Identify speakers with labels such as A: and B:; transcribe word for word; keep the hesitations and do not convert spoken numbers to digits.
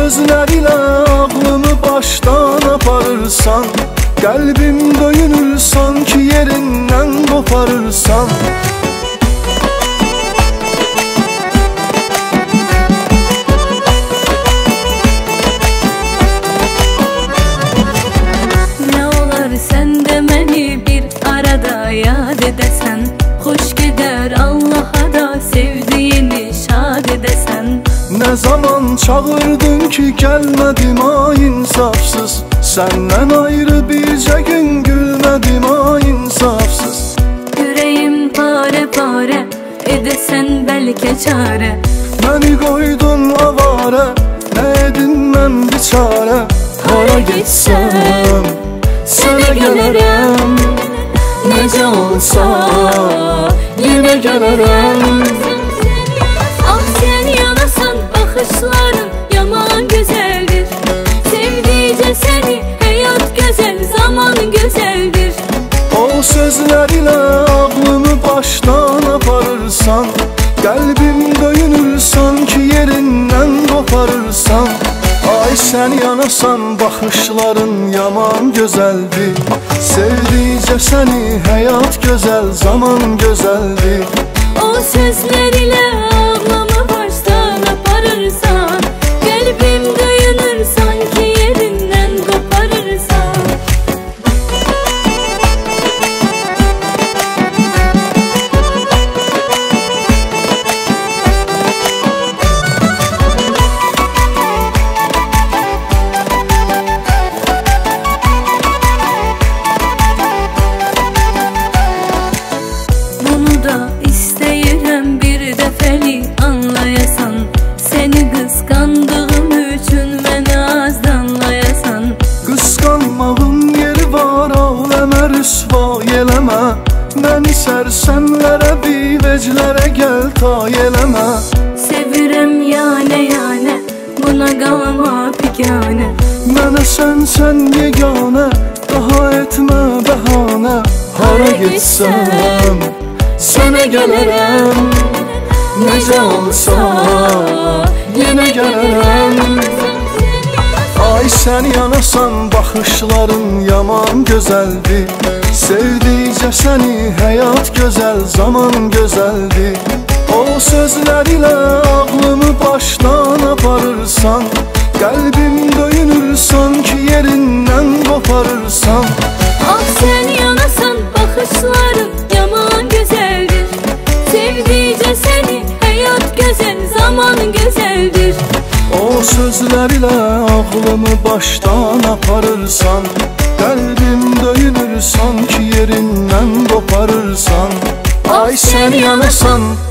A: sözlərlə ağlımı başdan aparırsan, qəlbim döyünür sanki yerindən qoparırsan.
B: Nə olar sən də məni bir arada yad edəsən, xoş gedər Allaha da sevdiyini şad edəsən.
A: Nə zaman çağırdın ki gəlmədim ay insafsız, səndən ayrı bircə gün gülmədim ay insafsız.
B: Ürəyim pare pare edəsən bəlkə çarə,
A: məni qoydun avara, nə edim mən biçarə. Hara getsəm sənə gələrəm, necə olsa yenə gələrəm.
B: Ah sən yanasan baxışların yaman gözəldir, sevdikcə səni həyat gözəl, zaman gözəldir.
A: O sözlərlə ağlımı başdan aparırsan, qəlbim döyünür sanki yerindən qoparırsan. Ay sən yanasan baxışların yaman gözəldir, sevdikcə səni həyat gözəl, zaman gözəldir.
B: O sözlərlə ağlamı başdan aparırsan, qəlbim döyünür sanki yerindən qoparırsan. Bunu da istəyirəm bir dəfəli anlayasan, səni qısqandığım üçün məni az danlayasan.
A: Qısqanmağın yeri var, aləmə rüsva eləmə, məni sərsəmlərə biveclərə gəl tay eləmə.
B: Sevirəm yanə yanə, buna qalma piganə,
A: mənə sən sən yeganə, daha etmə bəhanə. Hara getsəm sənə gələrəm, necə olsa yenə gələrəm. Ay sən yanasan baxışların yaman gözəldir, sevdikcə səni həyat gözəl, zaman gözəldir. O sözlərlə ağlımı başdan aparırsan, qəlbim döyünür sanki yerindən qoparırsan.
B: ah sən yanasan baxışların yaman gözəldir, sevdikcə səni həyat gözəl, zaman gözəldir.
A: O sözlərlə ağlımı başdan aparırsan, qəlbim döyünür sanki yerindən qoparırsan. Ay sən yanasan